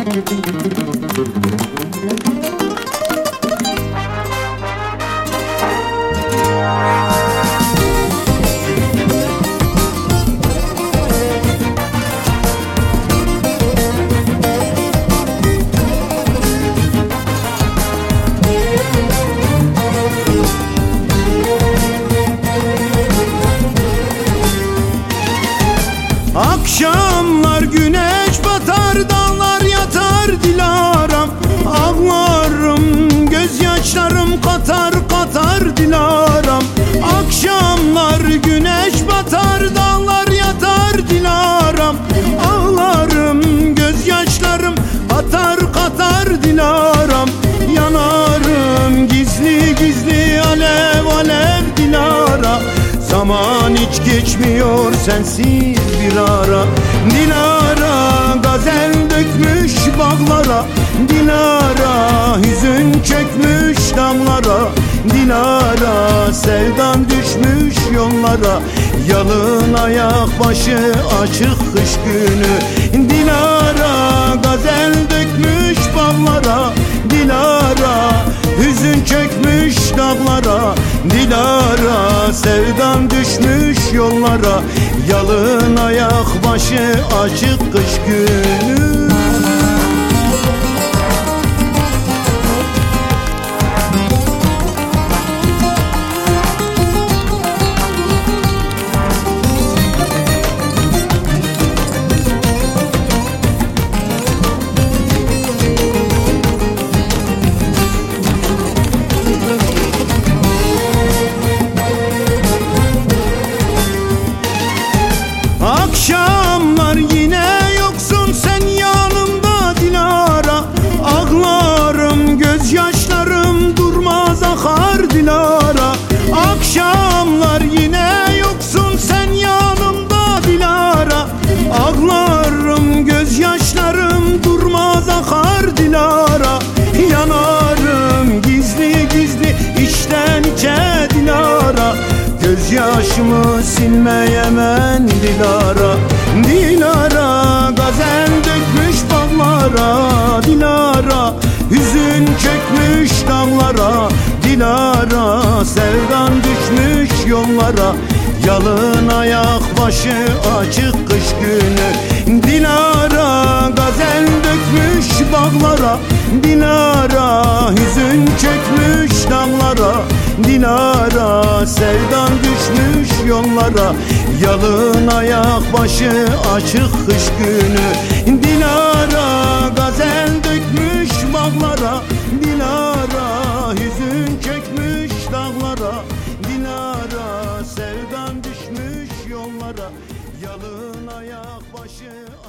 Akşamlar güneş batar, dağlar yatar Dilara'm. Ağlarım, gözyaşlarım katar katar Dilara'm. Akşamlar güneş batar, dağlar yatar Dilara'm. Ağlarım, gözyaşlarım katar katar Dilara'm. Yanarım gizli gizli, alev alev Dilara. Zaman hiç geçmiyor sensiz bir ara. Dilara gazel dökmüş bağlara. Dilara hüzün çökmüş damlara. Dilara sevdan düşmüş yollara. Yalın ayak başı açık kış günü. Dilara gazel dökmüş bağlara. Dilara hüzün çökmüş dağlara. Dilara sevdan düşmüş yollara. Yalın ayak başı açık kış günü. Akşamlar yine yoksun sen yanımda Dilara. Ağlarım, gözyaşlarım durmaz akar Dilara. Akşamlar yine yoksun sen yanımda Dilara. Ağlarım, gözyaşlarım durmaz akar Dilara. Yanarım gizli gizli içten içe Dilara. Gözyaşımı silmeyemem Dilara. Dilara gazel dökmüş bağlara. Dilara hüzün çökmüş damlara. Dilara sevdan düşmüş yollara. Yalın ayak başı açık kış günü. Dilara gazel dökmüş bağlara. Dilara hüzün çökmüş damlara. Dilara sevdan düşmüş yollara. Yalın ayak başı açık kış günü. Dilara gazel dökmüş bağlara. Dilara hüzün çökmüş dağlara. Dilara sevdan düşmüş yollara. Yalın ayak başı